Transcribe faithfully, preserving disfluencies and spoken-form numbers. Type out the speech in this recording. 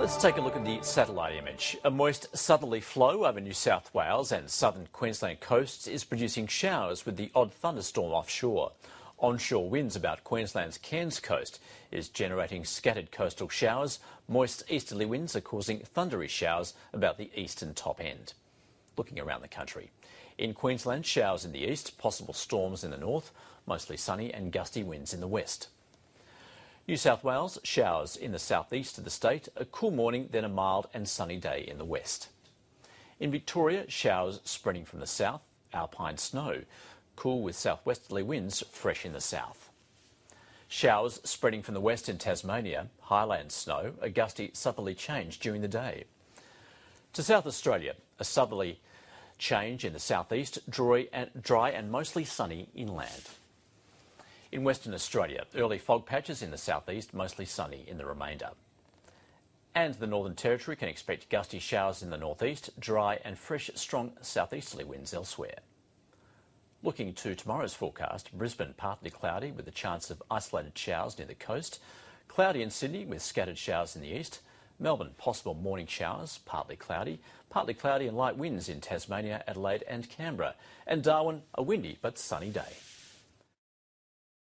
Let's take a look at the satellite image. A moist southerly flow over New South Wales and southern Queensland coasts is producing showers with the odd thunderstorm offshore. Onshore winds about Queensland's Cairns coast is generating scattered coastal showers. Moist easterly winds are causing thundery showers about the eastern top end. Looking around the country. In Queensland, showers in the east, possible storms in the north, mostly sunny and gusty winds in the west. New South Wales, showers in the southeast of the state, a cool morning, then a mild and sunny day in the west. In Victoria, showers spreading from the south, alpine snow, cool with southwesterly winds, fresh in the south. Showers spreading from the west in Tasmania, highland snow, a gusty southerly change during the day. To South Australia, a southerly change in the southeast, dry and, dry and mostly sunny inland. In Western Australia, early fog patches in the southeast, mostly sunny in the remainder. And the Northern Territory can expect gusty showers in the northeast, dry and fresh, strong southeasterly winds elsewhere. Looking to tomorrow's forecast, Brisbane partly cloudy with a chance of isolated showers near the coast. Cloudy in Sydney with scattered showers in the east. Melbourne, possible morning showers, partly cloudy. Partly cloudy and light winds in Tasmania, Adelaide and Canberra. And Darwin, a windy but sunny day.